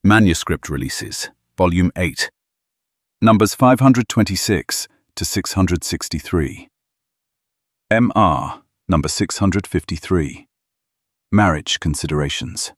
Manuscript Releases, Volume 8, Numbers 526 to 663. M.R. Number 653. Marriage Considerations.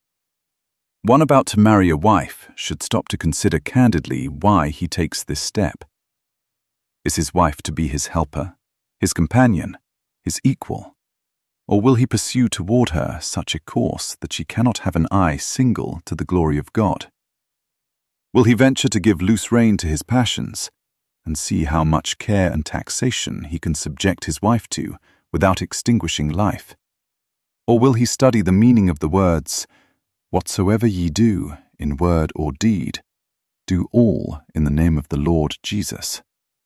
One about to marry a wife should stop to consider candidly why he takes this step. Is his wife to be his helper, his companion, his equal? Or will he pursue toward her such a course that she cannot have an eye single to the glory of God? Will he venture to give loose rein to his passions, and see how much care and taxation he can subject his wife to without extinguishing life? Or will he study the meaning of the words, "Whatsoever ye do, in word or deed, do all in the name of the Lord Jesus"?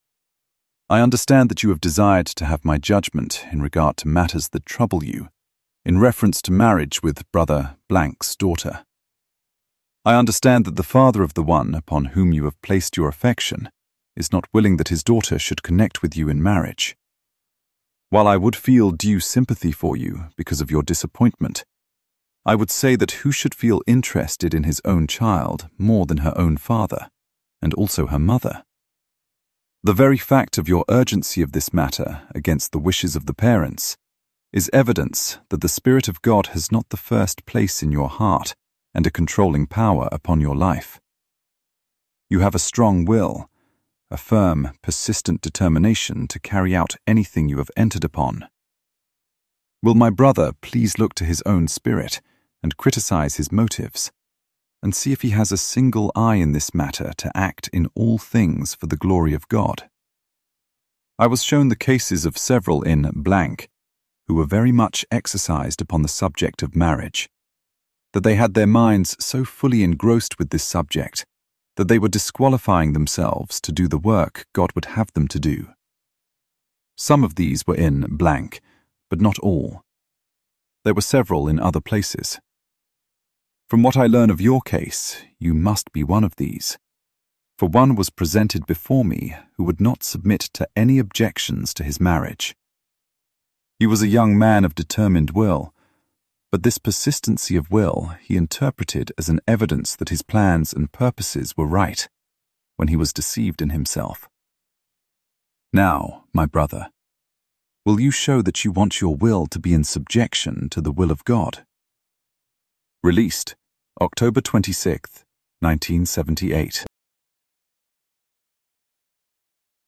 I understand that you have desired to have my judgment in regard to matters that trouble you, in reference to marriage with Brother Blank's daughter. I understand that the father of the one upon whom you have placed your affection is not willing that his daughter should connect with you in marriage. While I would feel due sympathy for you because of your disappointment, I would say that who should feel interested in his own child more than her own father, and also her mother? The very fact of your urgency of this matter against the wishes of the parents is evidence that the Spirit of God has not the first place in your heart and a controlling power upon your life. You have a strong will, a firm, persistent determination to carry out anything you have entered upon. Will my brother please look to his own spirit and criticize his motives, and see if he has a single eye in this matter to act in all things for the glory of God? I was shown the cases of several in blank who were very much exercised upon the subject of marriage, that they had their minds so fully engrossed with this subject that they were disqualifying themselves to do the work God would have them to do. Some of these were in blank, but not all. There were several in other places. From what I learn of your case, you must be one of these, for one was presented before me who would not submit to any objections to his marriage. He was a young man of determined will, but this persistency of will he interpreted as an evidence that his plans and purposes were right, when he was deceived in himself. Now, my brother, will you show that you want your will to be in subjection to the will of God? Released October 26, 1978.